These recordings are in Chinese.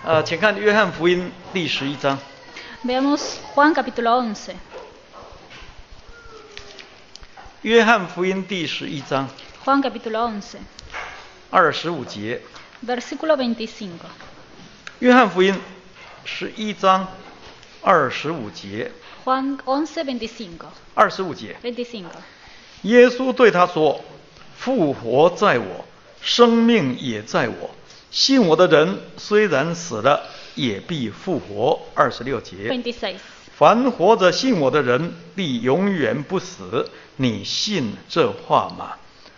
请看约翰福音第11章。 Veamos Juan capítulo 11. 约翰福音第11章 Juan capítulo 11, 25节。 versículo 25. 约翰福音11章25节。 Juan 11, 25. 25节。 25. 耶稣对他说：“复活在我，生命也在我。信我的人，虽然死了，也必复活。”26节。 26. 凡活着信我的人，必永远不死。你信这话吗？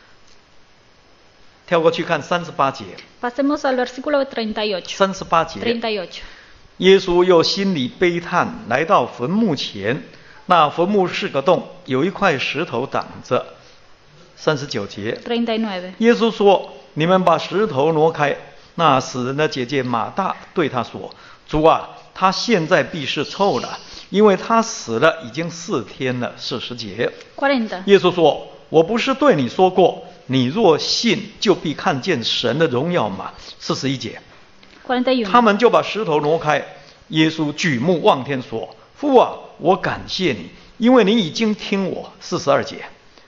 跳过去看38节。 Pasemos al versículo 38. 38节。 38. 耶稣又心里悲叹，来到坟墓前，那坟墓是个洞，有一块石头挡着。39节。 39. 耶稣说：“你们把石头挪开。”那死人的姐姐马大对他说：“主啊，他现在必是臭了，因为他死了已经4天了。”40节。 40. 耶稣说：“我不是对你说过，你若信，就必看见神的荣耀吗？”41节。 41. 他们就把石头挪开。耶稣举目望天说：“父啊，我感谢你，因为你已经听我。”42节。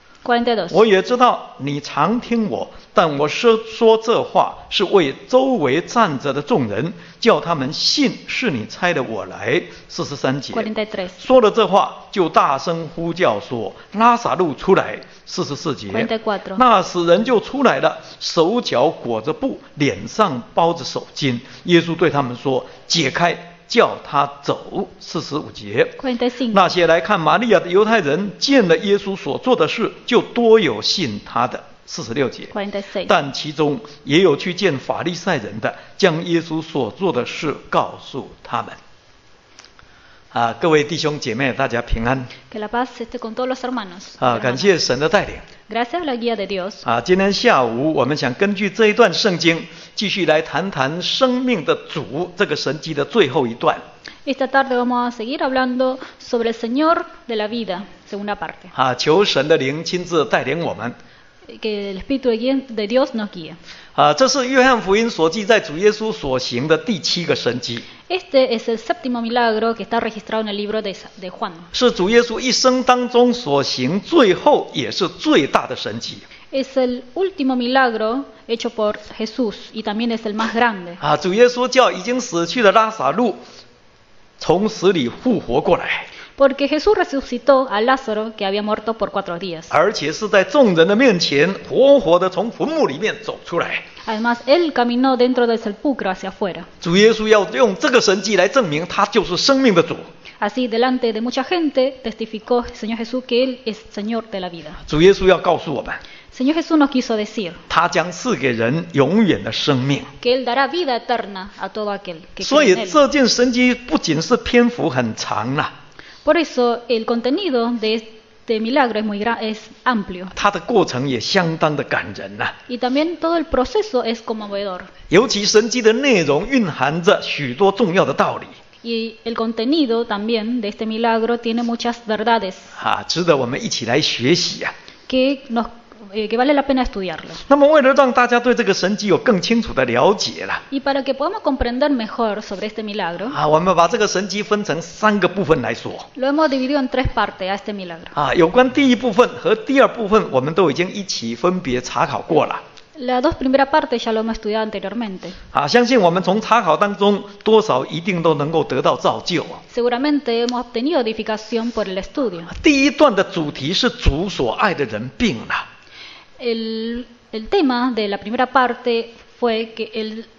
42. 我也知道你常听我，但我说这话是为周围站着的众人，叫他们信是你差的我来。43节。 43. 说了这话，就大声呼叫说：“拉撒路出来！”44节。 44. 那死人就出来了，手脚裹着布，脸上包着手巾。耶稣对他们说：“解开，叫他走。”45节。 45. 那些来看玛利亚的犹太人见了耶稣所做的事，就多有信他的。46节。 46. 但其中也有去见法利赛人的，将耶稣所做的事告诉他们。各位弟兄姐妹，大家平安。 Que la paz esté con todos los hermanos. 感谢神的带领。 Gracias a la guía de Dios. 今天下午我们想根据这一段圣经，继续来谈谈生命的主这个神迹的最后一段。 Esta tarde vamos a seguir hablando sobre el Señor de la vida, segunda parte. 求神的灵亲自带领我们。 Que el Espíritu de Dios nos guíe. 这是约翰福音所记载主耶稣所行的第7个神迹。 Este es el séptimo milagro que está registrado en el libro de Juan. 是主耶稣一生当中所行最后也是最大的神迹。 Es el último milagro hecho por Jesús y también es el más grande. 主耶稣叫已经死去的拉撒路从死里复活过来。 Porque Jesús resucitó a Lázaro que había muerto por 4 días. 而且是在众人的面前活活的从坟墓里面走出来。 Además, él caminó dentro del sepulcro hacia afuera. 主耶稣要用这个神迹来证明他就是生命的主。 Así, delante de mucha gente, testificó el Señor Jesús que Él es Señor de la vida. 主耶稣要告诉我们， Señor Jesús nos quiso decir 他将赐给人永远的生命。 que Él dará vida eterna a todo aquel que 所 cree en 以 Él. 这件神迹不仅是篇幅很长了， Por eso, el contenido de este milagro es amplio. 它的过程也相当的感人了。 Y también todo el proceso es conmovedor. 尤其神迹的内容蕴含着许多重要的道理， Y el contenido también de este milagro tiene muchas verdades 值得我们一起来学习啊。 que vale la pena estudiarlo. 那么，为了让大家对这个神迹有更清楚的了解了， Y para que podamos comprender mejor sobre este milagro, 我们把这个神迹分成3个部分来说。 lo hemos dividido en 3 partes a este milagro. 有关第一部分和第二部分，我们都已经一起分别查考过了。 Las 2 primeras partes ya lo hemos estudiado anteriormente. 相信我们从查考当中多少一定都能够得到造就。 Seguramente hemos obtenido edificación por el estudio. 第一段的主题是主所爱的人病了。 El tema de la primera parte fue que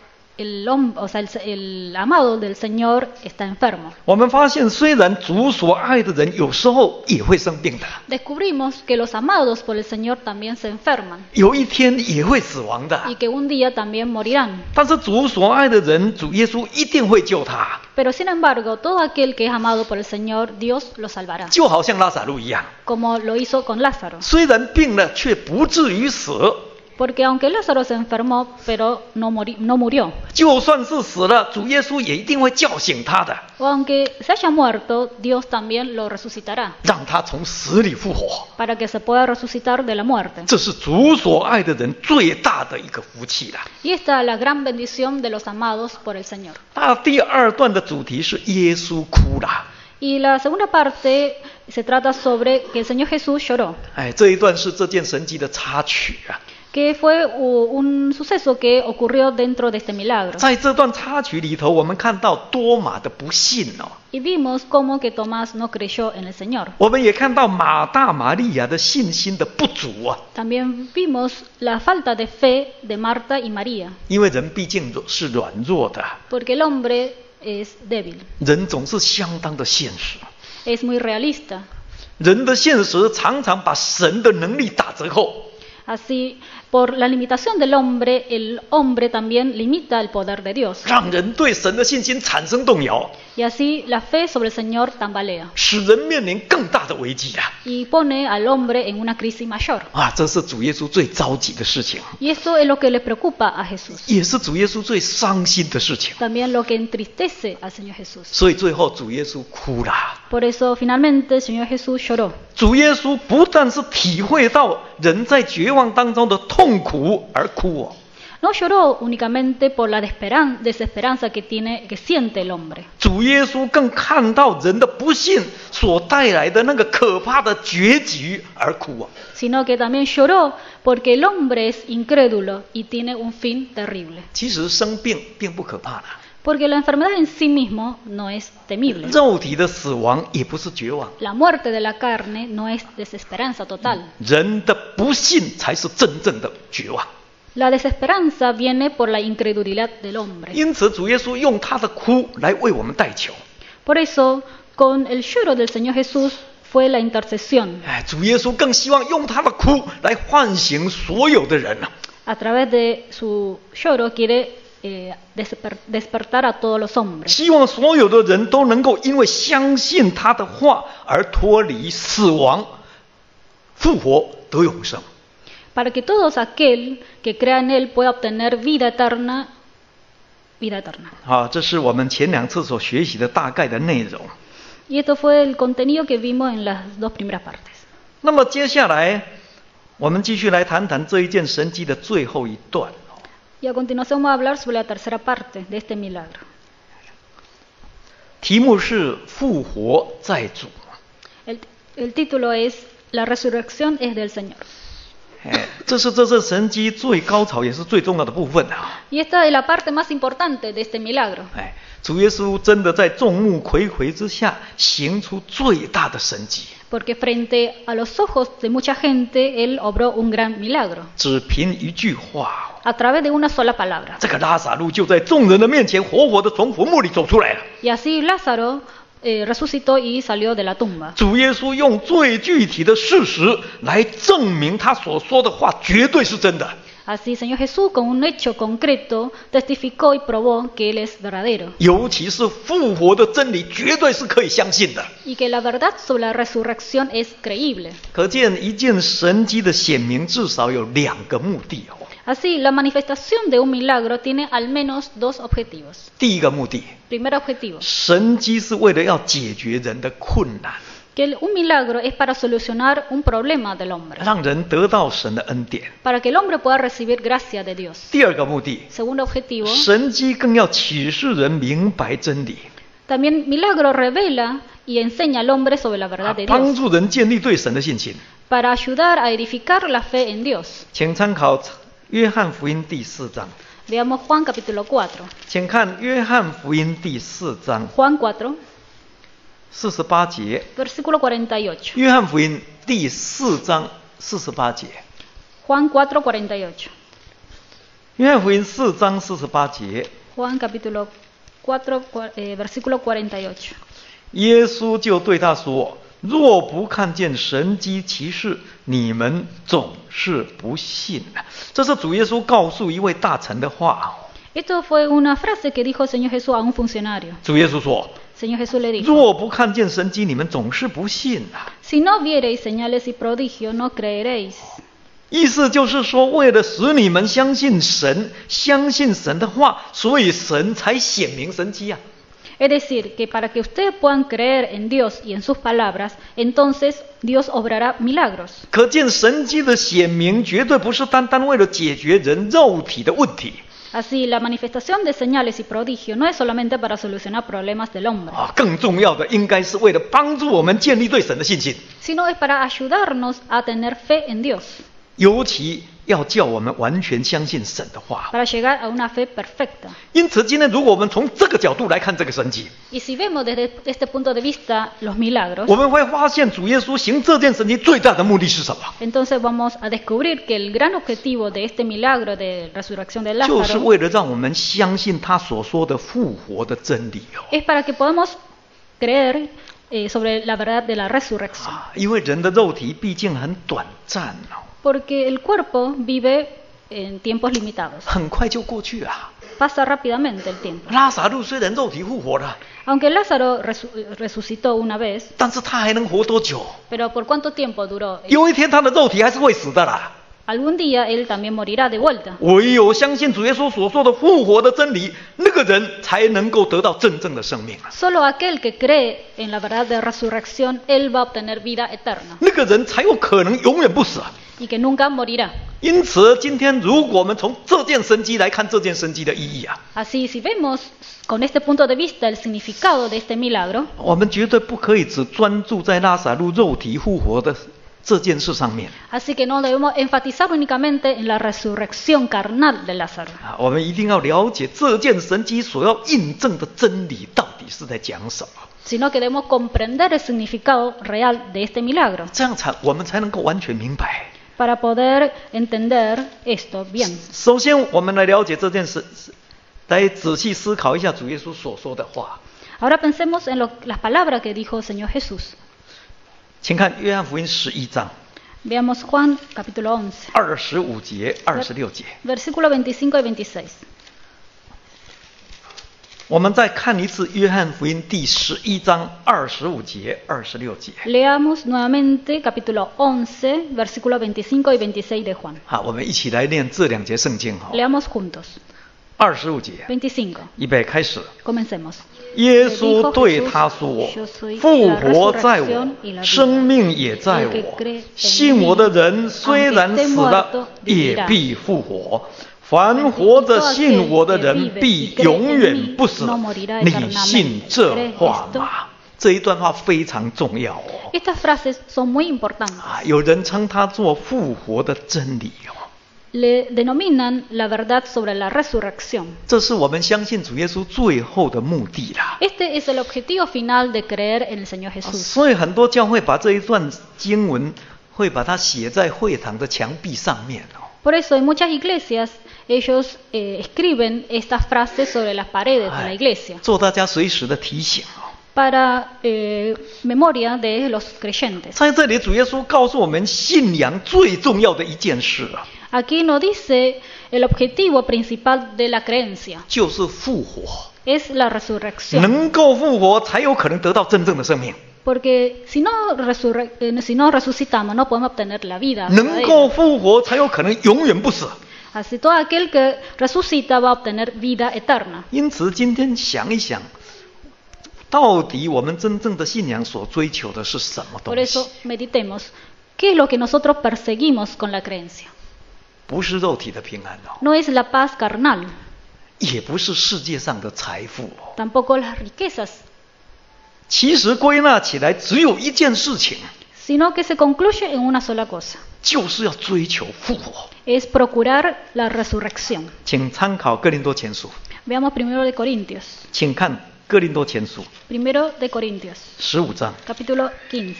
el amado del Señor está enfermo. 我们发现，虽然主所爱的人有时候也会生病的， Descubrimos que los amados por el Señor también se enferman 有一天也会死亡的。 y que un día también morirán. 但是主所爱的人，主耶稣一定会救他， Pero sin embargo, todo aquel que es amado por el Señor, Dios lo salvará, 就好像拉撒路一样， como lo hizo con Lázaro. 虽然病了，却不至于死。 Porque aunque Lázaro se enfermó, pero no murió. 就算是死了，主耶稣也一定会叫醒他的， O aunque se haya muerto, Dios también lo resucitará, 让他从死里复活。 para que se pueda resucitar de la muerte. 这是主所爱的人最大的一个福气了。 Y esta es la gran bendición de los amados por el Señor. 那第二段的主题是耶稣哭了。 Y la segunda parte se trata sobre que el Señor Jesús lloró, 哎，这一段是这件神迹的插曲啊。 que fue un suceso que ocurrió dentro de este milagro. 在这段插曲里头，我们看到多马的不信哦， Y vimos cómo que Tomás no creyó en el Señor. 我们也看到马大、玛利亚的信心的不足啊。 También vimos la falta de fe de Marta y María, 因为人毕竟是软弱的， porque el hombre es débil, 人总是相当的现实， es muy realista. 人的现实常常把神的能力打折扣。 Así, por la limitación del hombre, el hombre también limita el poder de Dios. 让人对神的信心产生动摇， Y así la fe sobre el Señor tambalea 使人面临更大的危机啊！ y pone al hombre en una crisis mayor. 啊，这是主耶稣最着急的事情， Y esto es lo que le preocupa a Jesús. 也是主耶稣最伤心的事情。 También lo que entristece al Señor Jesús. 所以最后主耶稣哭了。 Por eso finalmente el Señor Jesús lloró. 主耶稣不但是体会到人在绝望当中的痛苦而哭哦， No lloró únicamente por la desesperanza que siente el hombre, 主耶稣更看到人的不幸所带来的那个可怕的结局而哭哦。 sino que también lloró porque el hombre es incrédulo y tiene un fin terrible. 其实生病并不可怕的， Porque la enfermedad en sí mismo no es temible. 肉体的死亡也不是绝望， La muerte de la carne no es desesperanza total. 人的不幸才是真正的绝望。 La desesperanza viene por la incredulidad del hombre. 因此，主耶稣用他的哭来为我们代求。 Por eso, con el lloro del Señor Jesús fue la intercesión. 哎，主耶稣更希望用他的哭来唤醒所有的人啊！ A través de su lloro quiere despertar a todos los hombres. 希望所有的人都能够因为相信他的话而脱离死亡、复活得永生。 Para que todos aquel que crea en él pueda obtener vida eterna. 好，这是我们前两次所学习的大概的内容。 Y esto fue el contenido que vimos en las dos primeras partes. 那么接下来，我们继续来谈谈这一件神迹的最后一段。 Y a continuación vamos a hablar sobre la tercera parte de este milagro. 题目是复活在主。 El título es La resurrección es del Señor. 哎，这是这次神迹最高潮也是最重要的部分啊！ Y esta es la parte más importante de este milagro. 哎，主耶稣真的在众目睽睽之下行出最大的神迹， Porque frente a los ojos de mucha gente, Él obró un gran milagro. 只凭一句话， A través de una sola palabra. 这个拉撒路就在众人的面前活活的从坟墓里走出来了。 Y así Lázaro resucitó y salió de la tumba. 主耶稣用最具体的事实来证明他所说的话绝对是真的。 Así Señor Jesús, con un hecho concreto, testificó y probó que Él es verdadero. 尤其是复活的真理，绝对是可以相信的。 Y que la verdad sobre la resurrección es creíble. 可见一件神迹的显明至少有两个目的哦。 Así, la manifestación de un milagro tiene al menos dos objetivos. 第一个目的， Primer objetivo, 神迹是为了要解决人的困难， que un milagro es para solucionar un problema del hombre, 让人得到神的恩典。 para que el hombre pueda recibir gracia de Dios. 第二个目的， Segundo objetivo, 神迹更要启示人明白真理， también milagro revela y enseña al hombre sobre la verdad de 帮 Dios, 助人建立对神的信心。 para ayudar a edificar la fe en Dios. 请参考约翰福音第4章， Veamos Juan capítulo 4. 请看约翰福音第4章 Juan 4, 48节。 versículo 48. 约翰福音第4章48节。 Juan 4, 48. 约翰福音4章48节。 Juan capítulo 4, versículo 48. 耶稣就对他说：“若不看见神迹奇事，你们总是不信。”这是主耶稣告诉一位大臣的话。 Esto fue una frase que dijo el Señor Jesús a un funcionario. 主耶稣说 Señor Jesús le：“ dijo, 若不看见神迹，你们总是不信啊。” si no viereis señales y prodigios, no creeréis. 意思就是说，为了使你们相信神，相信神的话，所以神才显明神迹啊。 Es decir, que para que ustedes puedan creer en Dios y en sus palabras, entonces Dios obrará milagros. 可见神迹的显明绝对不是单单为了解决人肉体的问题。 Así, la manifestación de señales y prodigios no es solamente para solucionar problemas del hombre, 更重要的应该是为了帮助我们建立对神的信心， sino es para ayudarnos a tener fe en Dios, 尤其要叫我们完全相信神的话。 para llegar a una fe perfecta. 因此，今天如果我们从这个角度来看这个神迹， Y si vemos desde este punto de vista los milagros, 我们会发现主耶稣行这件神迹最大的目的是什么？ entonces vamos a descubrir que el gran objetivo de este milagro de resurrección de 就是 Lázaro 为了让我们相信他所说的复活的真理哦。 es para que podamos creer sobre la verdad de la resurrección. 因为人的肉体毕竟很短暂哦， Porque el cuerpo vive en tiempos limitados. 很快就过去啊。 Pasa rápidamente el tiempo. 拉撒路虽然肉体复活了， Aunque Lázaro resucitó una vez, 但是他还能活多久？ pero ¿por cuánto tiempo duró? 有一天他的肉体还是会死的啦。 Algún día él también morirá de vuelta. 唯有相信主耶稣所说的复活的真理，那个人才能够得到真正的生命啊！ Solo aquel que cree en la verdad de resurrección, él va a obtener vida eterna 那个人才有可能永远不死啊！ y que nunca morirá. 因此，今天如果我们从这件神迹来看这件神迹的意义啊， Así, si vemos con este punto de vista el significado de este milagro, 我们绝对不可以只专注在拉撒路肉体复活的这件事上面 así que no debemos enfatizar únicamente en la resurrección carnal de Lázaro, 啊，我们一定要了解这件神迹所要印证的真理到底是在讲什么， sino que debemos comprender el significado real de este milagro 这样我们才能够完全明白。 para poder entender esto bien. 首先，我们来了解这件事，来仔细思考一下主耶稣所说的话。 Ahora pensemos en las palabras que dijo el Señor Jesús. 请看约翰福音11章 Veamos Juan capítulo 11, 25节、26节。 versículos 25 y 26. 我们再看一次约翰福音第11章25节、26节。 Leamos nuevamente capítulo 11, versículos 25 y 26 de Juan. 好，我们一起来念这两节圣经哈。 Leamos juntos. 25节， 25. 预备开始。 Comencemos. 耶稣对他说：“复活在我，生命也在我。信我的人虽然死了，也必复活。凡活着信我的人，必永远不死。你信这话吗？”这一段话非常重要哦。 Estas frases son muy importantes. 有人称它做复活的真理哦。 Le denominan la verdad sobre la resurrección. 这是我们相信主耶稣最后的目的啦。 Este es el objetivo final de creer en el Señor Jesús. 所以很多教会把这一段经文会把它写在会堂的墙壁上面哦。 Por eso en muchas iglesias ellos escriben estas frases sobre las paredes de la iglesia 做大家随时的提醒哦。 para memoria de los creyentes. 在这里，主耶稣告诉我们信仰最重要的一件事啊， Aquí nos dice el objetivo principal de la creencia 就是复活。 es la resurrección. 能够复活，才有可能得到真正的生命。 Porque si no resucitamos no podemos obtener la vida. 能够复活，才有可能永远不死。 Así todo aquel que resucita va a obtener vida eterna. 因此，今天想一想，到底我们真正的信仰所追求的是什么 Por 东西？ eso meditemos, ¿qué es lo que nosotros perseguimos con la creencia? 不是肉体的平安哦， No es la paz carnal, 也不是世界上的财富哦。 tampoco las riquezas, 其实归纳起来，只有一件事情， sino que se concluye en una sola cosa, 就是要追求复活。 es procurar la resurrección. 请参考哥林多前书， Veamos primero de Corintios, 请看哥林多前书 primero de Corintios, 15章， capítulo 15.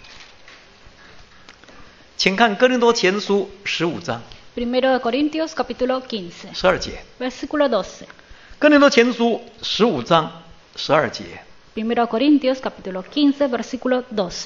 请看哥林多前书15章 Primero de Corintios, capítulo 15, 12节。 versículo 12. 哥林多前书15章12节。 Primero de Corintios, capítulo 15, versículo 12.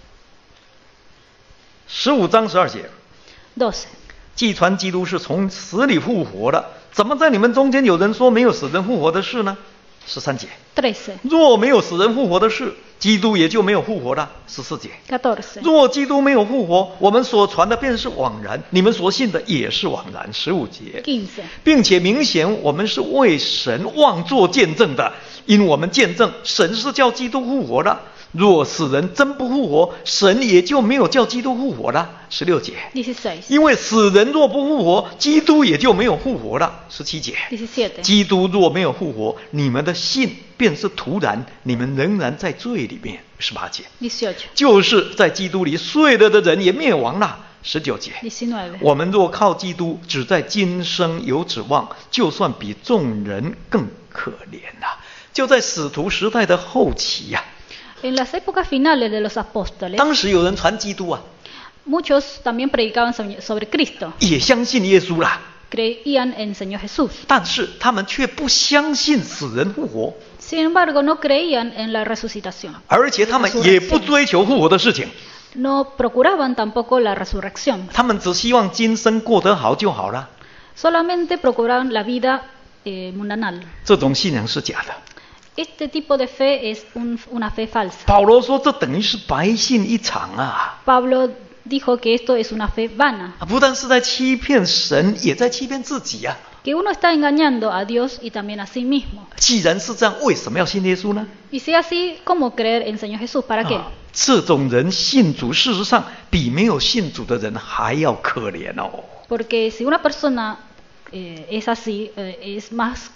15章12节。 12. 既传基督是从死里复活的，怎么在你们中间有人说没有死人复活的事呢？ 13节。 13, 若没有死人复活的事，基督也就没有复活了。14节。 14. 若基督没有复活，我们所传的便是枉然，你们所信的也是枉然。15节。 15. 并且明显我们是为神妄作见证的，因我们见证神是叫基督复活了。若死人真不复活，神也就没有叫基督复活了。16节。 16. 因为死人若不复活，基督也就没有复活了。17节。 17. 基督若没有复活，你们的信便是徒然，你们仍然在罪里面。18节。 18. 就是在基督里睡了的人也灭亡了。19节。 19. 我们若靠基督只在今生有指望，就算比众人更可怜了。就在使徒时代的后期呀、 En las épocas finales de los apóstoles, 当时有人传基督啊， muchos también predicaban sobre Cristo, 也相信耶稣啦， creían en Señor Jesús. 但是他们却不相信死人复活， Sin embargo, no creían en la resucitación. 而且他们也不追求复活的事情， No procuraban tampoco la resurrección. 他们只希望今生过得好就好了。 Solamente procuraban la vida mundanal. 这种信仰是假的。 Este tipo de fe es una fe falsa. 保罗说，这等于是白信一场啊！ Pablo dijo que esto es una fe vana, 不但是在欺骗神，也在欺骗自己啊！ que uno está engañando a Dios y también a sí mismo. 既然是这样，为什么要信耶稣呢？ Y si así, ¿cómo creer en Señor Jesús? ¿Para qué? 这种人信主，事实上比没有信主的人还要可怜哦。 Porque si una persona es así, es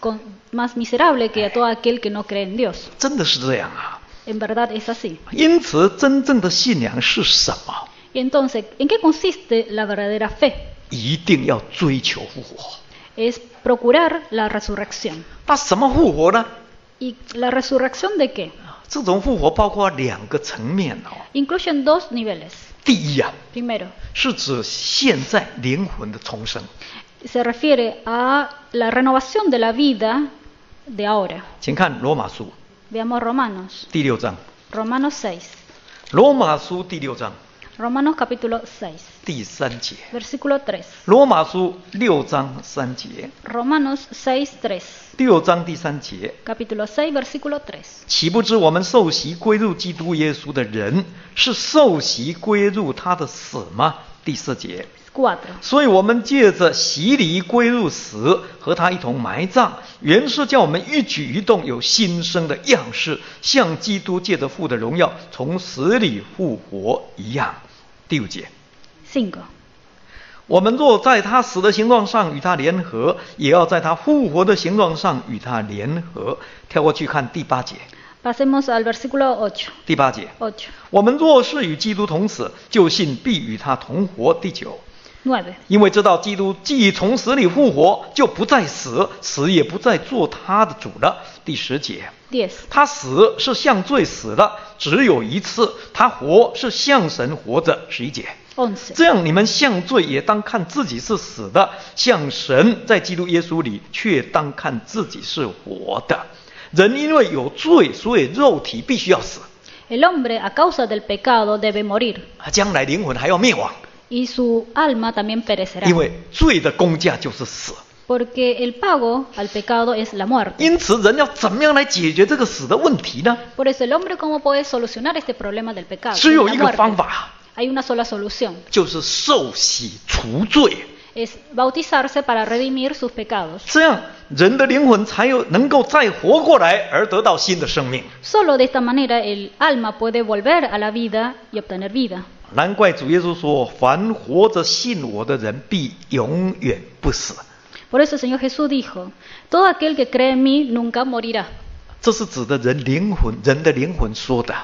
más miserable que a todo aquel que no cree en Dios. 真的是这样啊！ En verdad es así. 因此，真正的信仰是什么？ Y entonces, ¿en qué consiste la verdadera fe? 一定要追求复活。 Es procurar la resurrección. 那什么复活呢？ ¿Y la resurrección de qué? 这种复活包括两个层面哦。 Incluyen dos niveles. 第一啊， Primero, 是指现在灵魂的重生。 se refiere a la renovación de la vida de ahora. 请看罗马书 Veamos Romanos. 第6章， Romanos 6. 罗马书第6章 Romanos capítulo 6, 第3节， versículo 3. 罗马书6章3节， Romanos 6, 3. 6章第3节， Capítulo 6, versículo 3. 岂不知我们受洗归入基督耶稣的人，是受洗归入他的死吗？第4节。 4. 所以我们借着洗礼归入死，和他一同埋葬，原是叫我们一举一动有新生的样式，像基督借着父的荣耀从死里复活一样。第5节。 5. 我们若在他死的形状上与他联合，也要在他复活的形状上与他联合。跳过去看第8节。 Pasemos al versículo 8. 第8节。 8. 我们若是与基督同死，就信必与他同活。第9。 9. 因为知道基督既从死里复活，就不再死，死也不再做他的主了。第10节。 10. 他死是向罪死了，只有一次；他活是向神活着。11节。 11. 这样你们向罪也当看自己是死的，向神在基督耶稣里却当看自己是活的。人因为有罪，所以肉体必须要死， El hombre a causa del pecado debe morir 将来灵魂还要灭亡， y su alma también 因 perecerá. 为罪的工价就是死。 Porque el pago al pecado es la muerte. 因此，人要怎么样来解决这个死的问题呢？ Por eso el hombre cómo puede solucionar este problema del pecado. 只 de 有 la 一个 muerte. 方法， Hay una sola solución. 就是受洗除罪。 Es bautizarse para redimir sus pecados. 这样人的灵魂才能够再活过来，而得到新的生命。 Solo de esta manera el alma puede volver a la vida y obtener vida. 难怪主耶稣说：“凡活着信我的人，必永远不死。” Por eso el Señor Jesús dijo, todo aquel que cree en mí nunca morirá. 这是指的人的灵魂说的。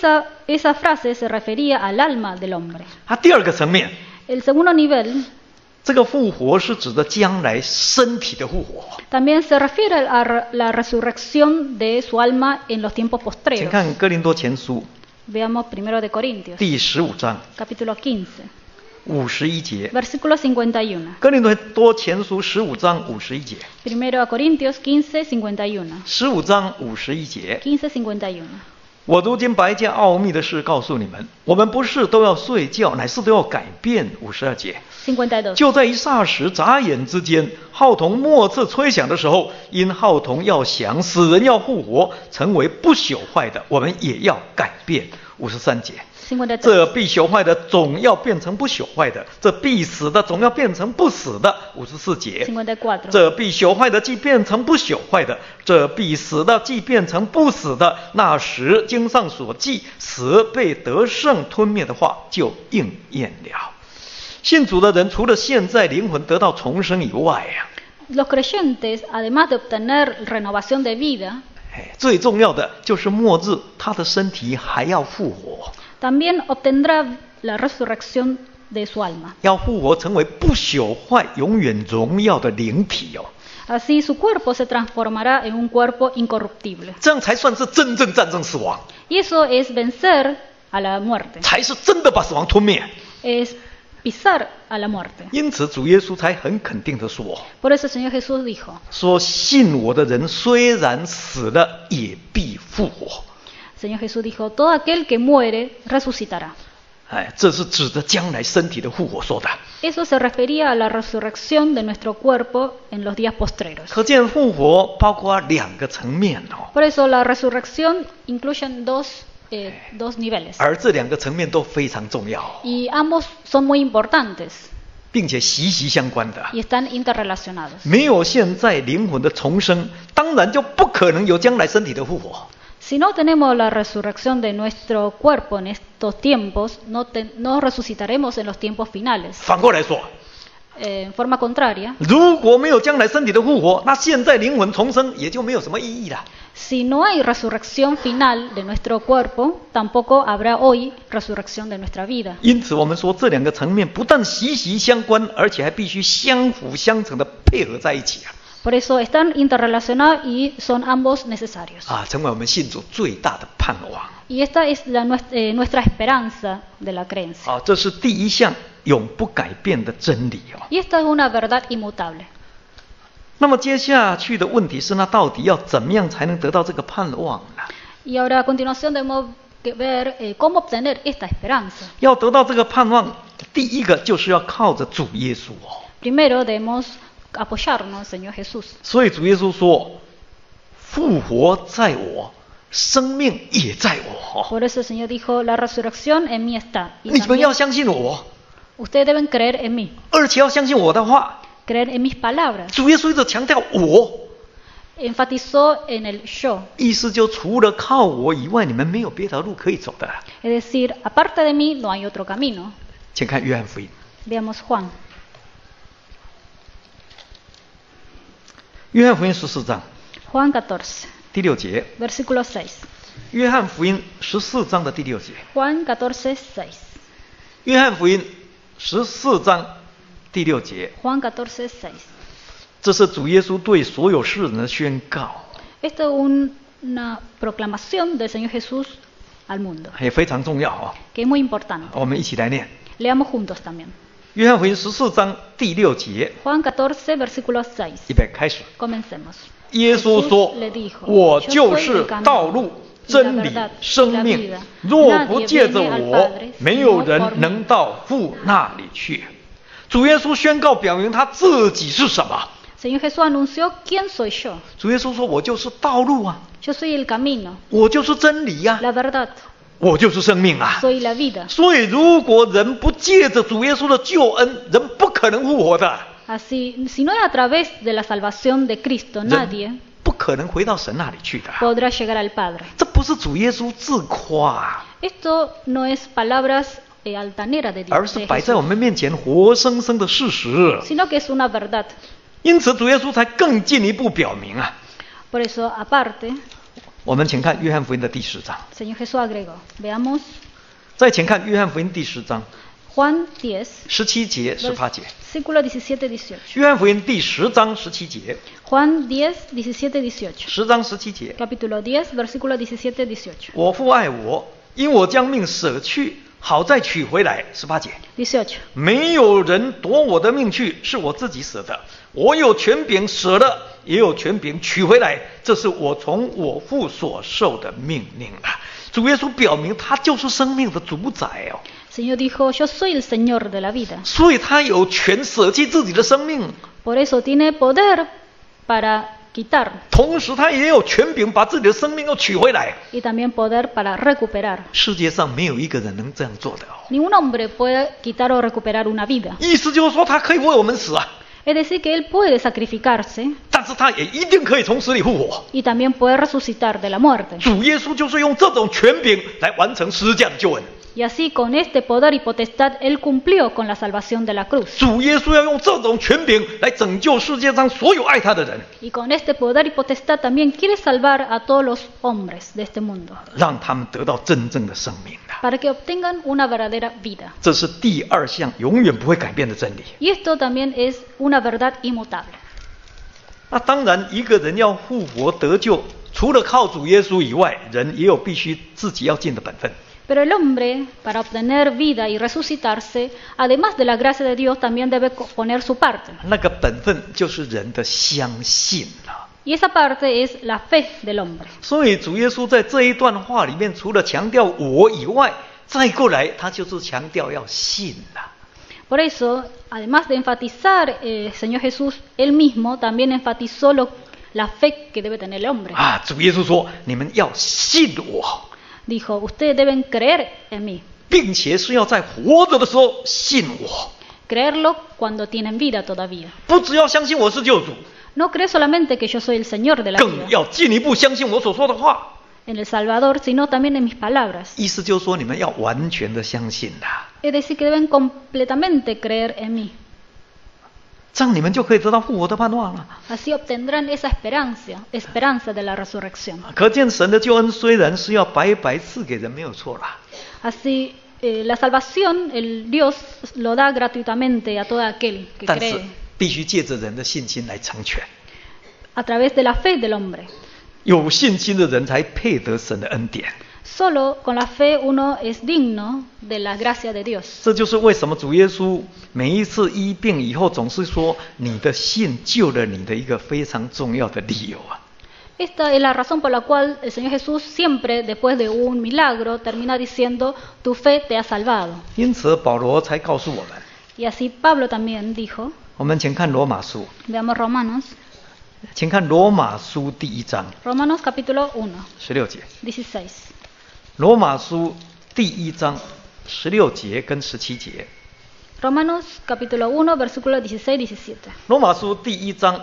Esa frase se refería al alma del hombre. 第二个层面， El segundo nivel 这个复活是指的将来身体的复活。 también se refiere a la resurrección de su alma en los tiempos 请 postreros. 看哥林多前书 Veamos primero de Corintios, 第15章 capítulo 15, 51节。 versículo 51. 哥林多前书15章51节。 Primero a Corintios 15, 51. 15章51节。 15, 51. 我如今把一件奥秘的事告诉你们，我们不是都要睡觉，乃是都要改变。52节。 52. 就在一霎时眨眼之间，号筒末次吹响的时候，因号筒要响，死人要复活，成为不朽坏的，我们也要改变。53节。 53. 这必朽坏的总要变成不朽坏的，这必死的总要变成不死的。54节。 54. 这必朽坏的既变成不朽坏的，这必死的既变成不死的，那时经上所记死被得胜吞灭的话就应验了。信主的人除了现在灵魂得到重生以外啊， Los creyentes, además de obtener renovación de vida, 最重要的就是末日他的身体还要复活， también obtendrá la resurrección de su alma. 要复活成为不朽坏、永远荣耀的灵体哦。 Así su cuerpo se transformará en un cuerpo incorruptible. 这样才算是真正战胜死亡， Y eso es vencer a la muerte, 才是真的把死亡吞灭。 es pisar a la muerte. 因此主耶稣才很肯定地说， Por eso el Señor Jesús dijo, 说信我的人虽然死了，也必复活。 el Señor Jesús dijo, todo aquel que muere resucitará. 这是指着将来身体的复活说的。 Eso se refería a la resurrección de nuestro cuerpo en los días postreros. 可见复活包括两个层面哦， Por eso la resurrección incluye dos niveles. 而这两个层面都非常重要， Y ambos son muy importantes 并且息息相关的。 y están interrelacionados. 没有现在灵魂的重生，当然就不可能有将来身体的复活。 Si no tenemos la resurrección de nuestro cuerpo en estos tiempos, no resucitaremos en los tiempos finales. 反过来说， En forma contraria, 如果没有将来身体的复活，那现在灵魂重生也就没有什么意义了。 si no hay resurrección final de nuestro cuerpo, tampoco habrá hoy resurrección de nuestra vida. 因此，我们说这两个层面不但息息相关，而且还必须相辅相成的配合在一起啊！ Por eso están interrelacionados y son ambos necesarios. 成为我们信主最大的盼望。 Y esta es nuestra esperanza de la creencia. 这是第一项永不改变的真理哦。 Y esta es una verdad inmutable. 那么接下去的问题是，那到底要怎么样才能得到这个盼望呢？ Y ahora a continuación debemos ver cómo obtener esta esperanza. 要得到这个盼望，第一个就是要靠着主耶稣哦。 Primero debemos apoyarnos en el Señor Jesús. 所以主耶稣说：“复活在我，生命也在我。 Por eso el Señor dijo, la resurrección en mí está. Y 你们要 también 相信我， ustedes deben creer en mí, 而且要相信我的话。” creer en mis palabras. 主耶稣一直强调我， Enfatizó en el yo. 意思就除了靠我以外，你们没有别条路可以走的。 Es decir, aparte de mí no hay otro camino. 请看约翰福音， Veamos Juan. 约翰福音14章 Juan 14, 第6节。 versículo 6. 约翰福音14章的第6节。 Juan 14, 6. 约翰福音14章第6节。 Juan 14, 6. 这是主耶稣对所有世人的宣告， Esto es una proclamación del Señor Jesús al mundo, 也非常重要啊！ que es muy importante. 我们一起来念。 Leamos juntos también. 约翰福音14章第6节， Juan 14, versículo 6. 预备开始。 Comencemos. 耶稣说 Jesús le dijo, 我 "Yo 就 soy 是 el camino, 道路、 y la 真理、 verdad, 生 y la 命 vida. 若不 Nadie 借着 viene al 我 Padre, 没有 sino por 人 mí." 能到父那里去。主耶稣宣告表明他自己是什么。 Señor Jesús anunció quién soy yo. 主耶稣说：“我就是道路啊， Yo soy el camino, 我就是真理呀、 la verdad, 我就是生命啊。” soy la vida. 所以，如果人不借着主耶稣的救恩，人不可能复活的， Así, si no es a través de la salvación de Cristo, 人 nadie 不可能回到神那里去的。 podrá llegar al Padre. 这不是主耶稣自夸啊， Esto no es palabras altaneras de 而 Dios, 是 de 摆在我 Jesús, 们面前活生生的事实。 sino que es una verdad. 因此，主耶稣才更进一步表明啊。 Por eso, aparte, 我们请看约翰福音的第10章， Señor Jesús agregó, veamos 再请看约翰福音第10章 Juan 10, 17节、18节。 versículo 17, 18. 约翰福音第10章17节， Juan 10, 17, 18. 10章17节。 Capítulo 10, versículo 17, 18. 我父爱我，因我将命舍去，好再取回来。18节。 18. 没有人夺我的命去，是我自己舍的。我有权柄舍了，也有权柄取回来，这是我从我父所受的命令了。 主耶稣表明他就是生命的主宰哦， Señor dijo, yo soy el Señor de la vida. 所以他有权舍弃自己的生命， Por eso tiene poder para quitar 同时他也有权柄把自己的生命又取回来。 y también poder para recuperar. 世界上没有一个人能这样做的哦。 Ningún hombre puede quitar o recuperar una vida. 意思就是说，他可以为我们死啊， Es decir, que Él puede sacrificarse 但是他也一定可以从死里复活。 y también puede resucitar de la muerte. 主耶稣就是用这种权柄来完成十字架的救恩。 Y así con este poder y potestad Él cumplió con la salvación de la cruz. 主耶稣要用这种权柄来拯救世界上所有爱他的人， Y con este poder y potestad también quiere salvar a todos los hombres de este mundo 让他们得到真正的生命的。 para que obtengan una verdadera vida. 这是第二项永远不会改变的真理。 Y esto también es una verdad inmutable. 那当然，一个人要复活得救，除了靠主耶稣以外，人也有必须自己要尽的本分。 Pero el hombre, para obtener vida y resucitarse, además de la gracia de Dios, también debe poner su parte. 那个本分就是人的相信啊。 Y esa parte es la fe del hombre. 所以主耶稣在这一段话里面，除了强调我以外，再过来他就是强调要信啊。 Por eso, además de enfatizar Señor Jesús, Él mismo también enfatizó la fe que debe tener el hombre. 啊，主耶稣说：“你们要信我。” Dijo, ustedes deben creer en mí. 并且是要在活着的时候信我， Creerlo cuando tienen vida todavía. 不只要相信我是救主， No creer solamente que yo soy el Señor de la 更 vida, 要进一步相信我所说的话。 en el Salvador, sino también en mis palabras. 意思就是说，你们要完全的相信他， Es decir, que deben completamente creer en mí. 这样你们就可以得到复活的盼望了。 Así obtendrán esa esperanza de la resurrección. 可见神的救恩虽然是要白白赐给人，没有错啦， Así, la salvación, el Dios lo da gratuitamente a todo aquel que 但是 cree 必须借着人的信心来成全。 a través de la fe del hombre. 有信心的人才配得神的恩典。 Solo con la fe uno es digno de la gracia de Dios. 这就是为什么主耶稣每一次医病以后，总是说你的信救了你的一个非常重要的理由啊。 Esta es la razón por la cual el Señor Jesús siempre, después de un milagro, termina diciendo, tu fe te ha salvado. 因此保罗才告诉我们， Y así Pablo también dijo, 我们请看罗马书， veamos Romanos, 请看罗马书第1章 Romanos capítulo 1, 16节。 16. 罗马书第1章16节跟17节。 Romanos capítulo 1, versículos 16 y 17. 罗马书第1章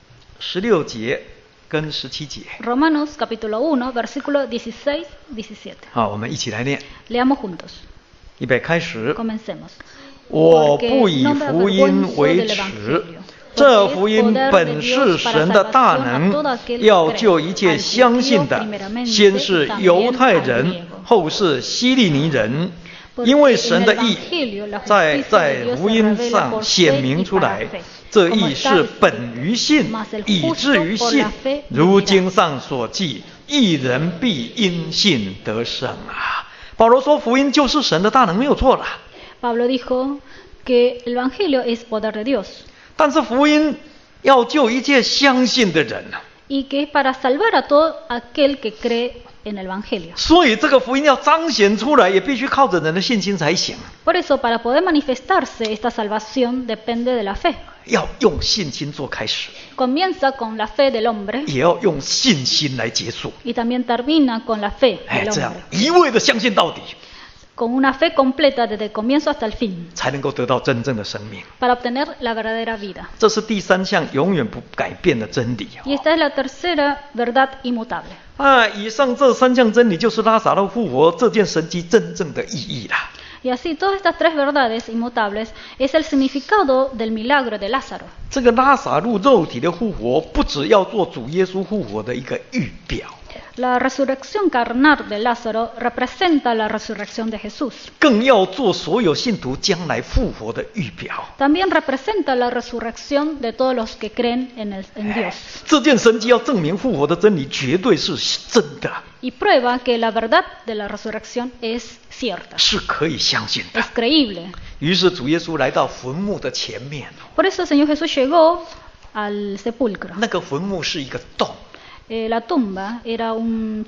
16节跟17节。 Romanos capítulo 1, versículos 16 y 17. 好，我们一起来念。 Leamos juntos. 预备开始。 Comencemos. 我不以福音为耻，这福音本是神的大能，要救一切相信的，先是犹太人，后是希利尼人。因为神的义在福音上显明出来，这义是本于信，以至于信。如经上所记，义人必因信得生啊！保罗说，福音就是神的大能，没有错了。 Pablo dijo que el Evangelio es poder de Dios 但是福音要救一切相信的人啊， y que es para salvar a todo aquel que cree en el Evangelio. 所以这个福音要彰显出来，也必须靠着人的信心才行。 Por eso, para poder manifestarse esta salvación depende de la fe. 要用信心做开始， Comienza con la fe del hombre 也要用信心来结束。 y también termina con la fe 哎， del 这样 hombre. 一味的相信到底， Con una fe completa desde el comienzo hasta el fin, 才能够得到真正的生命。 para obtener la verdadera vida. 这是第3项永远不改变的真理。 Y esta es la tercera verdad inmutable. 以上这3项真理就是拉撒路复活这件神迹真正的意义啦。 Y así, todas estas tres verdades inmutables es el significado del milagro de Lázaro. 这个拉撒路肉体的复活，不只要做主耶稣复活的一个预表， La resurrección carnal de Lázaro representa la resurrección de Jesús. 更要做所有信徒将来复活的预表。 También representa la resurrección de todos los que creen en Dios. 这件神迹要证明复活的真理绝对是真的， Y prueba que la verdad de la resurrección es cierta, 是可以相信的 es。creíble. 于是主耶稣来到坟墓的前面， Por eso el Señor Jesús llegó al sepulcro. 那个坟墓是一个洞， La tumba era un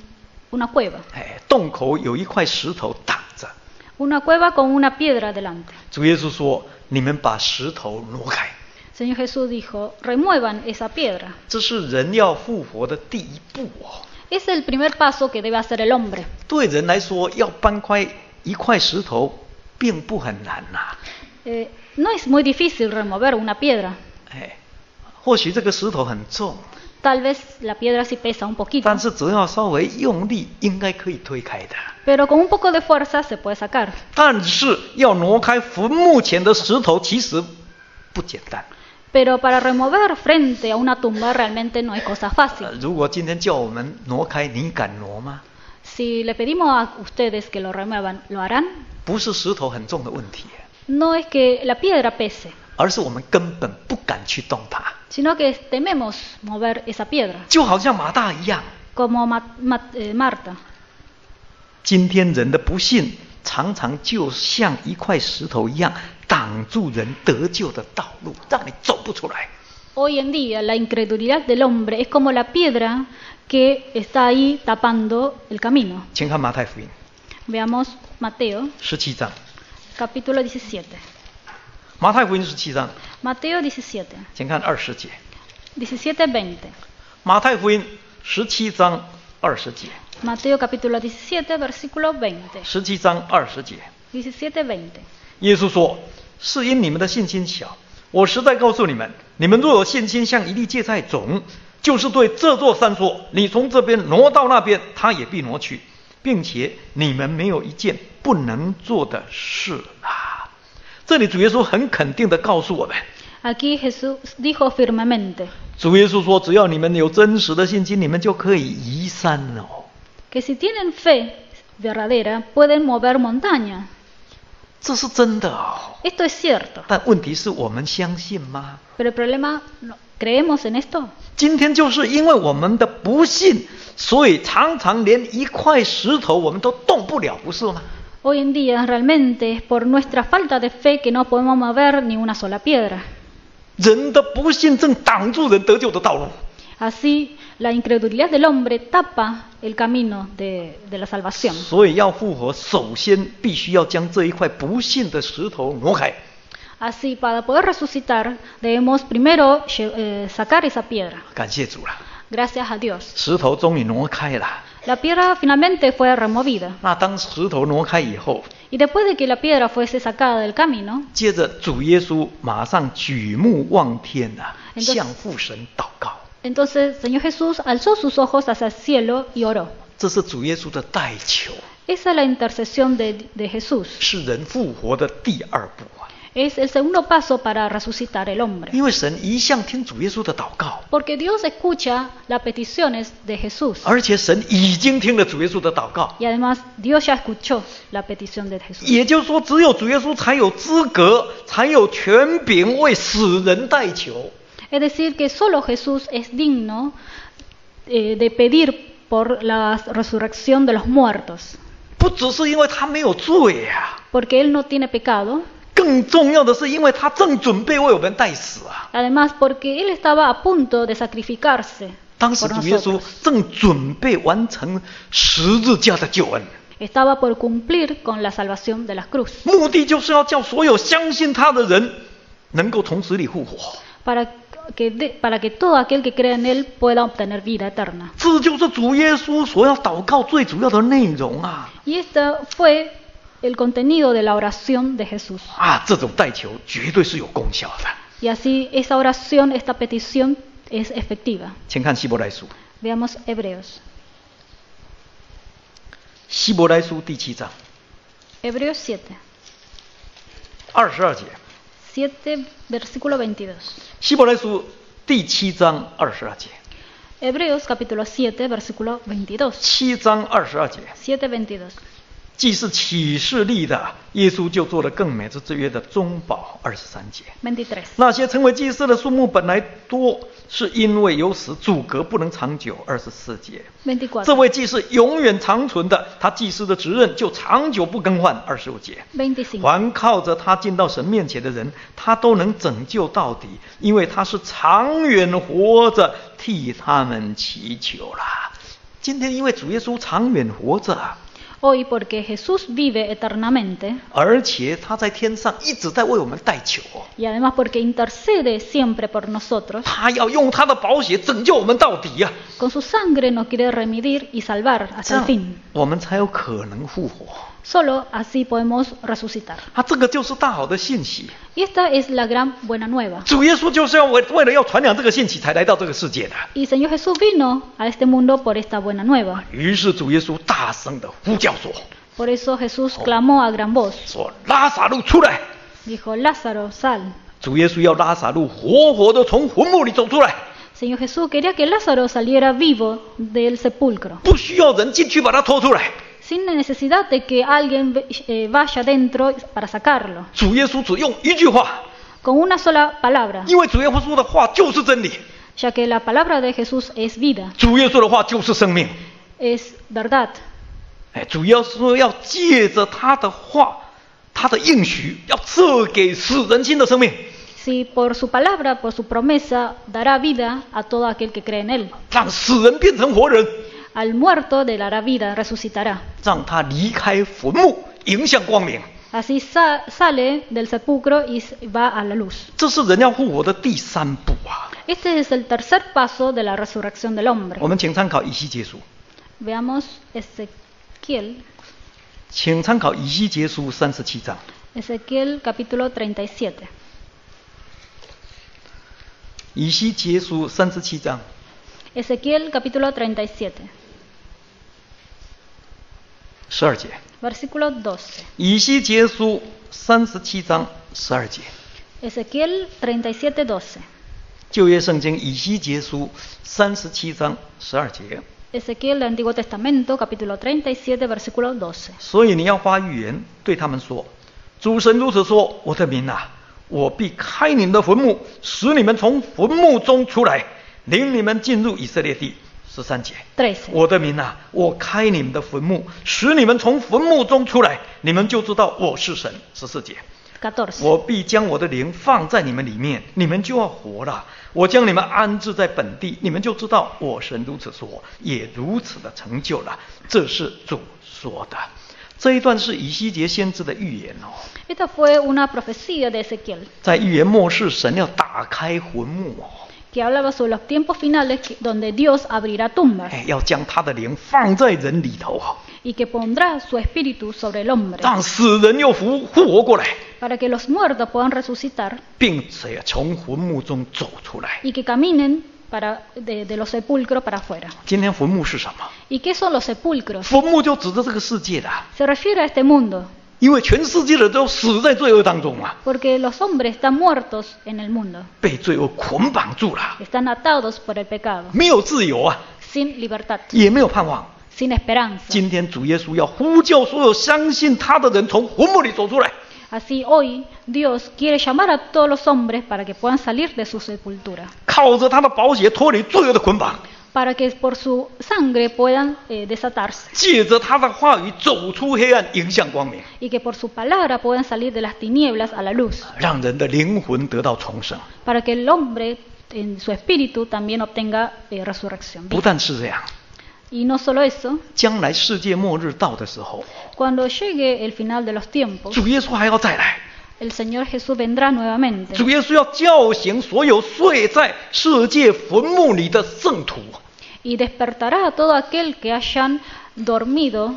una cueva. 洞口有一块石头挡着。 Una cueva con una piedra delante. 主耶稣说：“你们把石头挪开。” Señor Jesús dijo, remuevan esa piedra. 这是人要复活的第一步哦。 Es el primer paso que debe hacer el hombre. 对人来说，要搬开一块石头，并不很难呐。 No es muy difícil remover una piedra. 或许这个石头很重， Tal vez la piedra sí pesa un poquito. 但是只要稍微用力，应该可以推开的。 Pero con un poco de fuerza se puede sacar. 但是要挪开坟墓前的石头，其实不简单。 Pero para remover frente a una tumba realmente no es cosa fácil. 如果今天叫我们挪开，你敢挪吗？ Si le pedimos a ustedes que lo remuevan, ¿lo harán? 不是石头很重的问题， No es que la piedra pese, 而是我们根本不敢去动它。 sino que tememos mover esa piedra, 就好像马大一样， como Marta. 今天人的不信，常常就像一块石头一样，挡住人得救的道路，让你走不出来。 Hoy en día la incredulidad del hombre es como la piedra que está ahí tapando el camino. 请看马太福音 Veamos Mateo, 17章， capítulo 17. 马太福音17章， Mateo 17, 请看20节。 17-20. 马太福音17章20节， Mateo capítulo 17, versículo 20. 17章20节， 17-20. 耶稣说：“是因你们的信心小。我实在告诉你们，你们若有信心像一粒芥菜种，就是对这座山说：你从这边挪到那边，它也必挪去，并且你们没有一件不能做的事啊。”这里主耶稣很肯定地告诉我们， Aquí Jesús dijo firmemente 主耶稣说：“只要你们有真实的信心，你们就可以移山哦。” que si tienen fe verdadera pueden mover montaña. 这是真的哦。 Esto es cierto. 但问题是我们相信吗？ Pero el problema, ¿creemos en esto? 今天就是因为我们的不信，所以常常连一块石头我们都动不了，不是吗？ Hoy en día realmente es por nuestra falta de fe que no podemos mover ni una sola piedra. 人的不信正挡住人得救的道路。 Así, la incredulidad del hombre tapa el camino de la salvación. 所以要复活，首先必须要将这一块不信的石头挪开。 Así, para poder resucitar, debemos primero sacar esa piedra. 感谢主了， Gracias a Dios. 石头终于挪开了。 La piedra finalmente fue removida. 那当石头挪开以后， Y después de que la piedra fuese sacada del camino, 接着主耶稣马上举目望天啊， Entonces- 向父神祷告。 entonces Señor Jesús alzó sus ojos hacia el cielo y oró. 这是主耶稣的代求， Esa es la intercesión de Jesús. 是人复活的第二步啊。 Es el segundo paso para resucitar el hombre. 因为神一向听主耶稣的祷告， Porque Dios escucha las peticiones de Jesús. 而且神已经听了主耶稣的祷告， Y además Dios ya escuchó la petición de Jesús. 也就是说，只有主耶稣才有资格，才有权柄为死人代求。 Es decir, que solo Jesús es digno de pedir por la resurrección de los muertos. 不只是因为他没有罪啊， Porque Él no tiene pecado. 更重要的是，因为他正准备为我们代死啊。 Además, porque Él estaba a punto de sacrificarse 当时 por 主耶稣 nosotros. 正准备完成十字架的救恩， Estaba por cumplir con la salvación de la cruz. 目的就是要叫所有相信他的人能够从死里复活。 Para que todo aquel que cree en Él pueda obtener vida eterna. 这就是主耶稣所要祷告最主要的内容啊！ Y este fue el contenido de la oración de Jesús. 啊，这种代求绝对是有功效的。 Y así esa oración, esta petición es efectiva. 请看希伯来书， Veamos Hebreos. 希伯来书第7章 Hebreos 7. 22节。 7, versículo 22. 希伯来书第7章22节。 Hebreos capítulo 7, versículo 22. 7章22节。 7:22. 既是启示立的，耶稣就做了更美之约的中保。23节。 23. 那些成为祭司的数目本来多，是因为有死阻隔不能长久。24节。 24. 这位祭司永远长存的，他祭司的职任就长久不更换。25节。 25. 凡靠着他进到神面前的人，他都能拯救到底，因为他是长远活着替他们祈求啦。 今天因为主耶稣长远活着， Hoy, porque Jesús vive eternamente 而且他在天上一直在为我们代求， y además porque intercede siempre por nosotros, 他要用他的宝血拯救我们到底呀、 con su sangre nos quiere remitir y salvar 这 hasta el 样 fin. 我们才有可能复活。 Solo así podemos resucitar. 这个就是大好的信息。 Y esta es la gran buena nueva. 主耶稣就是要为了要传扬这个信息才来到这个世界的。 Y Señor Jesús vino a este mundo por esta buena nueva. 于是主耶稣大声的呼叫说 Por eso Jesús clamó a gran voz. 说拉撒路出来。 Dijo, Lázaro, sal. 主耶稣要拉撒路活活的从坟墓里走出来， Señor Jesús quería que Lázaro saliera vivo del sepulcro, 不需要人进去把他拖出来。 sin la necesidad de que alguien vaya dentro para sacarlo, 主耶稣只用一句话， con una sola palabra, 因为主耶稣的话就是真理， ya que la palabra de Jesús es vida, 主耶稣的话就是生命。 es verdad. 主耶稣要借着他的话，他的应许，要赐给死人新的生命， Si por su palabra, por su promesa, dará vida a todo aquel que cree en él. 让死人变成活人， Al muerto le dará vida, resucitará. 让他离开坟墓，迎向光明。 Así sale del sepulcro y va a la luz. 这是人要复活的第三步啊！ Este es el tercer paso de la resurrección del hombre. 我们请参考以西结书， Veamos Ezequiel, 请参考以西结书37章。 Ezequiel capítulo 37. 以西结书37章 Ezequiel capítulo 37, 12节。 versículo 12. 以西结书37章12节。 Ezequiel 37, 12. 旧约圣经以西结书37章12节。 Ezequiel del Antiguo Testamento capítulo 37, versículo 12. 所以你要发预言对他们说：主神如此说，我的民啊，我必开你们的坟墓，使你们从坟墓中出来，领你们进入以色列地。13节。 13. 我的民啊，我开你们的坟墓，使你们从坟墓中出来，你们就知道我是神。14节。 14. 我必将我的灵放在你们里面，你们就要活了。我将你们安置在本地，你们就知道我神如此说，也如此的成就了。这是主说的。这一段是以西结先知的预言哦。 Esta fue una profecía de Ezequiel 在预言末世，神要打开坟墓哦， que hablaba sobre los tiempos finales donde Dios abrirá tumbas 要将他的灵放在人里头哦， y que pondrá su espíritu sobre el hombre 让死人又复活过来， para que los muertos puedan resucitar 并且从坟墓中走出来。 y que caminen de los sepulcros para afuera. 今天坟墓是什么？ ¿Y qué son los sepulcros? 坟墓就指着这个世界的， Se refiere a este mundo, 因为全世界的都死在罪恶当中啊， porque los hombres están muertos en el mundo, 被罪恶捆绑住了， están atados por el pecado, 没有自由啊， sin libertad, 也没有盼望。 sin esperanza. 今天主耶稣要呼叫所有相信他的人从坟墓里走出来， Así hoy Dios quiere llamar a todos los hombres para que puedan salir de su sepultura, 靠着他的宝血脱离罪恶的捆绑， para que por su sangre puedan desatarse 借着他的话语走出黑暗，迎向光明， y que por su palabra puedan salir de las tinieblas a la luz, 让人的灵魂得到重生。 para que el hombre en su espíritu también obtenga resurrección. 不但是这样， Y no solo eso, 将来世界末日到的时候， cuando llegue el final de los tiempos, 主耶稣还要再来。 el Señor Jesús vendrá nuevamente 主耶稣要叫醒所有睡在世界坟墓里的圣徒， y despertará a todo aquel que hayan dormido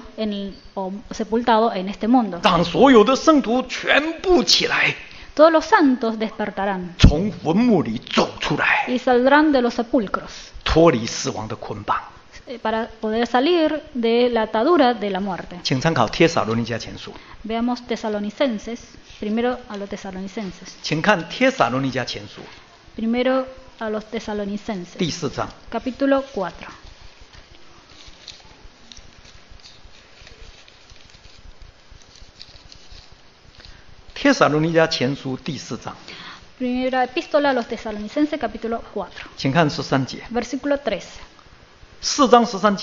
o sepultado en este mundo. 让所有的圣徒全部起来， Todos los santos despertarán 从坟墓里走出来， y saldrán de los sepulcros 脱离死亡的捆绑。 para poder salir de la atadura de la muerte. 请参考帖撒罗尼迦前书， Veamos Tesalonicenses, primero a los tesalonicenses, 请看帖撒罗尼迦前书 primero a los tesalonicenses, 第4章。 capítulo 4. 帖撒罗尼迦前书第4章， Primera epístola a los tesalonicenses, capítulo 4, 请看13节。 versículo 13. 4章13节，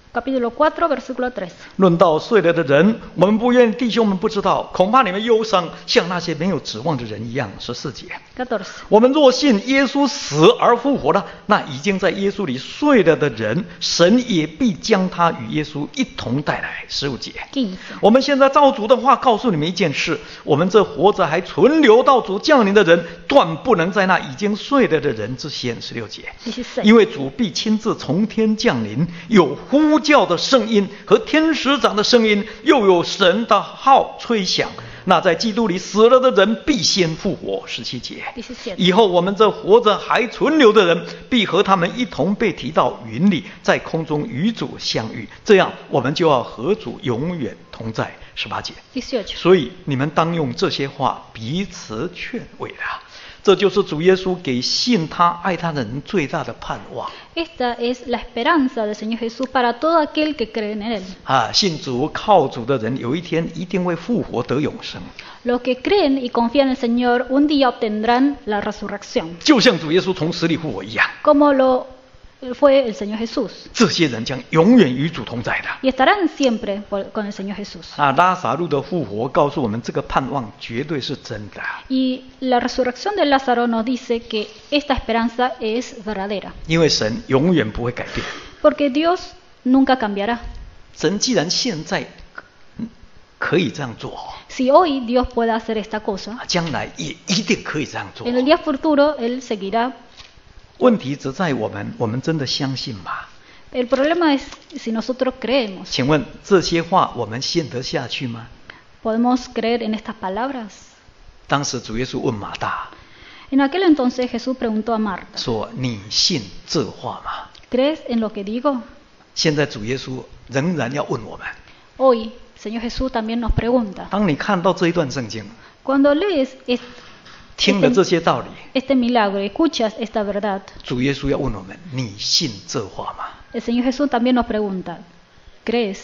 capítulo 4, versículo 3. 论到睡了的人，我们不愿弟兄们不知道，恐怕你们忧伤，像那些没有指望的人一样。14节。 14. 我们若信耶稣死而复活了，那已经在耶稣里睡了的人，神也必将他与耶稣一同带来。15节。 15. 我们现在照主的话告诉你们一件事：我们这活着还存留到主降临的人，断不能在那已经睡了的人之先。16节。 16. 因为主必亲自从天降临，有呼叫的声音和天使长的声音，又有神的号吹响。那在基督里死了的人必先复活。17节。 17. 以后我们这活着还存留的人，必和他们一同被提到云里，在空中与主相遇。这样，我们就要和主永远同在。18节。 18. 所以你们当用这些话彼此劝慰了。这就是主耶稣给信他、爱他的人最大的盼望。 Esta es la esperanza del Señor Jesús para todo aquel que cree en Él. 信主、靠主的人，有一天一定会复活得永生。 Los que creen y confían en el Señor un día obtendrán la resurrección, 就像主耶稣从死里复活一样， como lo fue el Señor Jesús. 这些人将永远与主同在的。 Y estarán siempre con el Señor Jesús. 拉撒路的复活告诉我们，这个盼望绝对是真的。 Y la resurrección de Lázaro nos dice que esta esperanza es verdadera, 因为神永远不会改变。 porque Dios nunca cambiará. 神既然现在可以这样做， Si hoy Dios puede hacer esta cosa, 将来也一定可以这样做。 en el día futuro Él seguirá. 问题只在我们真的相信吗？ El problema es si nosotros creemos. 请问这些话我们信得下去吗？ ¿Podemos creer en estas palabras? 当时主耶稣问马大 En aquel entonces Jesús preguntó a Marta, 说：“你信这话吗 ¿crees en lo que digo?？” 现在主耶稣仍然要问我们。 Hoy, Señor Jesús también nos pregunta, 当你看到这一段圣经， cuando lees 听了这些道理， este milagro, escuchas esta verdad, 主耶稣要问我们：你信这话吗？ el Señor Jesús también nos pregunta, ¿crees?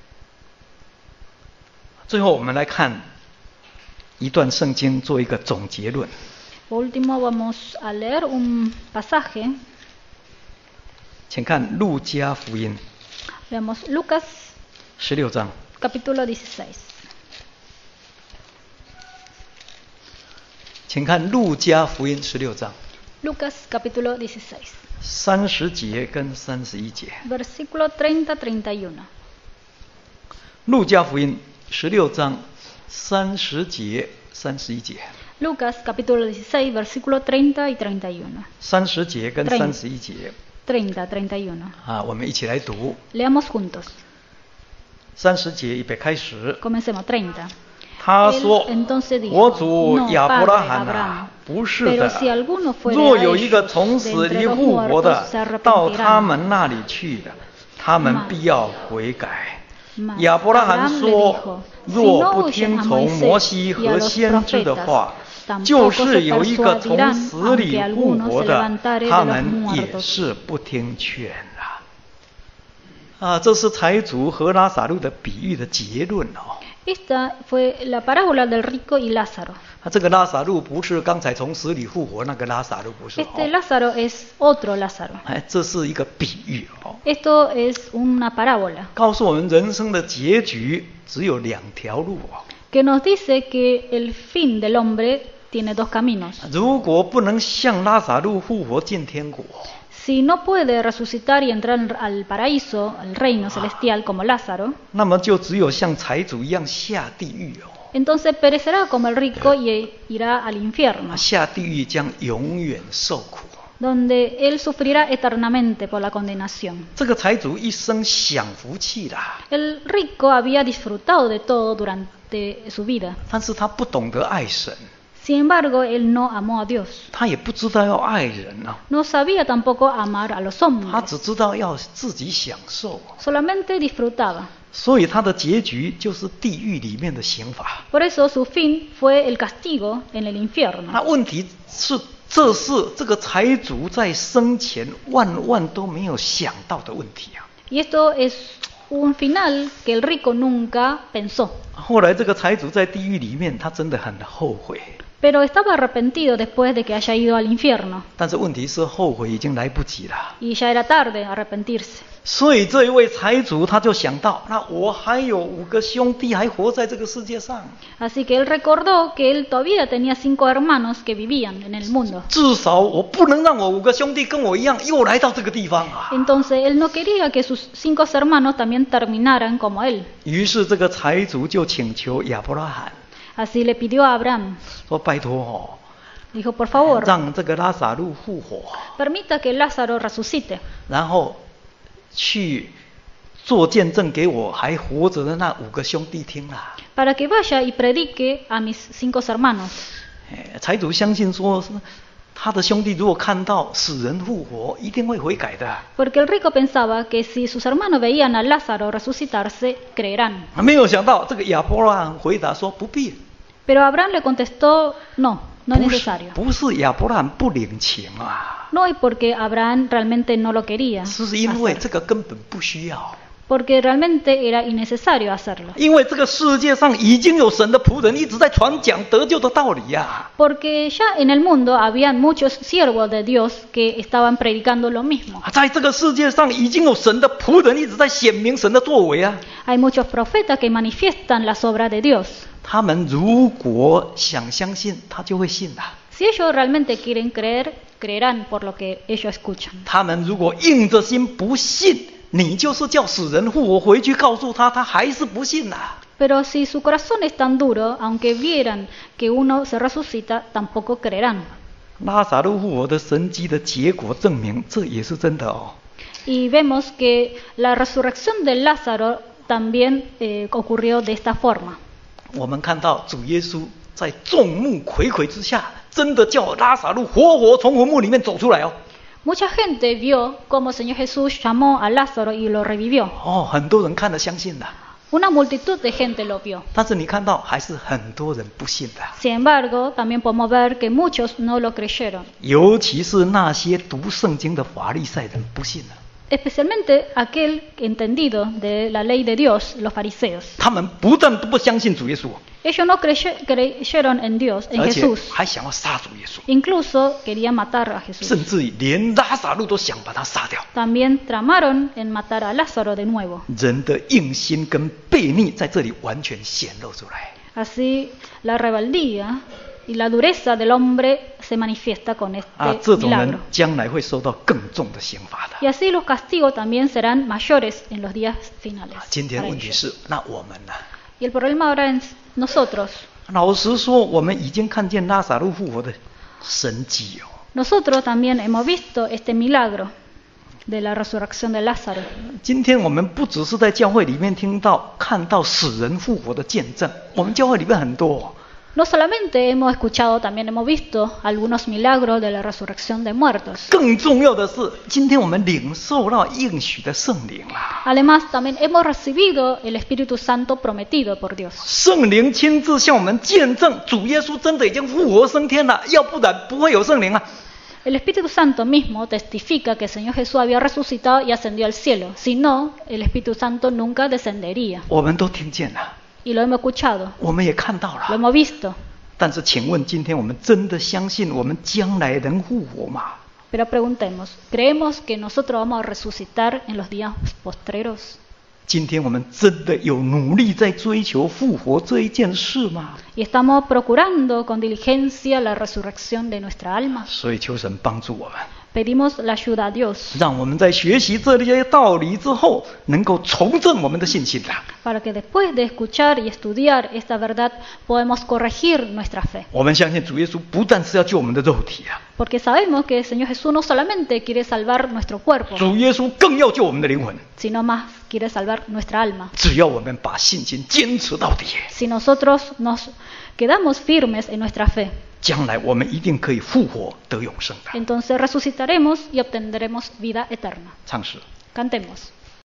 最后我们来看一段圣经做一个总结论。 Por último, vamos a leer un pasaje. 请看路加福音 Veamos Lucas 16章。 capítulo 16. 请看路加福音16章 Lucas capítulo 16, 30节跟31节。 versículo 30-31. 路加福音16章30节、31节。 Lucas capítulo 16, versículo 30 y 31. 30节跟31节。 30-31. 我们一起来读。 Leamos juntos. 30节预备开始。 Comencemos 30. 他说 Él entonces dijo, 我主 no, 亚伯拉 padre 罕 Abraham, 不是 pero 的 si alguno fuera 若 a 有一个 ellos 从 de 死 entre 里 los 复活 muertos 的 se 到他 arrepentirán. 们那里去的，他们必要悔改。 Mas 亚伯拉罕 Abraham le 说 dijo, 若不听从摩西和先知的话，就是有一个从死里复活的，他们也是不听劝这是财主和拉撒路的比喻的结论哦。 Esta fue la parábola del rico y Lázaro. 这个拉撒路不是刚才从死里复活那个拉撒路，不是 Este Lázaro es otro Lázaro. 这是一个比喻哦。 Esto es una parábola 告诉我们人生的结局只有2条路哦。 que nos dice que el fin del hombre tiene dos caminos. 如果不能像拉撒路复活进天国， Si no puede resucitar y entrar al paraíso, al reino celestial como Lázaro, 那么就只有像财主一样下地狱哦。 entonces perecerá como el rico y irá al infierno, 下地狱将永远受苦。 donde él sufrirá eternamente por la condenación. 这个财主一生享福气啦， El rico había disfrutado de todo durante su vida. 但是他不懂得爱神， Sin embargo, él no amó a Dios. 他也不知道要爱人啊， No sabía tampoco amar a los 他 hombres. 只知道要自己享受， Solamente disfrutaba. 所以他的结局就是地狱里面的刑罚。 Por eso su fin fue el castigo en el infierno. 那问题是，这是这个财主在生前万都没有想到的问题啊。 Y esto es un final que el rico nunca pensó. 后来这个财主在地狱里面，他真的很后悔。 Pero estaba arrepentido después de que haya ido al infierno. 但是问题是后悔已经来不及了。 Y ya era tarde arrepentirse. 所以这一位财主他就想到，那我还有5个兄弟还活在这个世界上， Así que él recordó que él todavía tenía 5 hermanos que vivían en el mundo. 至少我不能让我5个兄弟跟我一样又来到这个地方啊。 Entonces él no quería que sus 5 hermanos también terminaran como él. 于是这个财主就请求亚伯拉罕 Así le pidió a Abraham, 说：“拜托哦， dijo, por favor, 让这个拉撒路复活， permita que Lázaro resucite 然后去做见证给我还活着的那5个兄弟听啦。” para que vaya y predique a mis 5 hermanos. 财主相信说，他的兄弟如果看到死人复活，一定会悔改的。 Porque el rico pensaba que si sus hermanos veían a Lázaro resucitarse, creerán. 没有想到，这个亚伯拉罕回答说：“不必。” Pero Abraham le contestó, no, no es 不是 necesario. 不是亚伯拉罕不领情啊， No es porque Abraham realmente no lo quería 是因为 hacer, 这个根本不需要。 porque realmente era innecesario hacerlo. 因为这个世界上已经有神的仆人一直在传讲得救的道理呀、 Porque ya en el mundo habían muchos siervos de Dios que estaban predicando lo mismo. 在这个世界上已经有神的仆人一直在显明神的作为啊。 Hay muchos profetas que manifiestan las obras de Dios. 他们如果想相信，他就会信的。 Si ellos realmente quieren creer, creerán por lo que ellos escuchan. 他们如果硬着心不信，你就是叫死人复活，回去告诉他，他还是不信呐、 Pero si su corazón es tan duro, aunque vieran que uno se resucita, tampoco creerán. 拉撒路复活的神迹的结果证明，这也是真的哦。 Y vemos que la resurrección de Lázaro también ocurrió de esta forma. 我们看到主耶稣在众目睽睽之下，真的叫拉撒路活活从坟墓里面走出来哦。 Mucha gente vio cómo el Señor Jesús llamó a Lázaro y lo revivió. 哦，很多人看了相信的， Una multitud de gente lo vio. 但是你看到还是很多人不信的， Sin embargo, también podemos ver que muchos no lo creyeron, 尤其是那些读圣经的法利赛人不信了。 especialmente aquel entendido de la ley de Dios, los fariseos. 他们不但不相信主耶稣， Ellos no creyeron en Dios, en 而且 Jesús. 还想要杀主耶稣， Incluso querían matar a Jesús. 甚至于连拉撒路都想把他杀掉。 También tramaron en matar a Lázaro de nuevo. 人的硬心跟悖逆在这里完全显露出来。 Así, la rebeldía y la dureza del hombre se manifiesta con 啊， este 这种人 milagro. 将来会受到更重的刑罚的。 Y así los castigos también serán mayores en los días finales. 今天 para 问题 ellos. 是，那我们呢？ Y el problema ahora es nosotros. 老实说，我们已经看见拉撒路复活的神迹哦。 Nosotros también hemos visto este milagro de la resurrección de Lázaro. 今天我们不只是在教会里面听到、看到死人复活的见证，我们教会里面很多、哦。 No solamente hemos escuchado, también hemos visto algunos milagros de la resurrección de muertos. 更重要的是，今天我们领受到应许的圣灵啦。 Además, también hemos recibido el Espíritu Santo prometido por Dios. 圣灵亲自向我们见证，主耶稣真的已经复活升天了，要不然不会有圣灵啊。 El Espíritu Santo mismo testifica que el Señor Jesús había resucitado y ascendió al cielo. Si no, el Espíritu Santo nunca descendería. 我们都听见了， Y lo hemos escuchado, 我们也看到 lo 了。 hemos visto. 但是，请问今天我们真的相信我们将来能复活吗？ Pero preguntemos, ¿creemos que nosotros vamos a resucitar en los días postreros? 今天我们真的有努力在追求复活这一件事吗？ Y estamos procurando con diligencia la resurrección de nuestra alma. 所以求神帮助我们， Pedimos la ayuda a Dios 让我们在学习这些道理之后，能够重振我们的信心啦。 para que después de escuchar y estudiar esta verdad podamos corregir nuestra fe. 我们相信主耶稣不但是要救我们的肉体啊， Porque sabemos que el Señor Jesús no solamente quiere salvar nuestro cuerpo, 主耶稣更要救我们的灵魂。 sino más quiere salvar nuestra alma. 只要我们把信心坚持到底， Si nosotros nos quedamos firmes en nuestra fe, 将来我们一定可以复活得永生的。 entonces resucitaremos y obtendremos vida eterna. 唱诗。 Cantemos.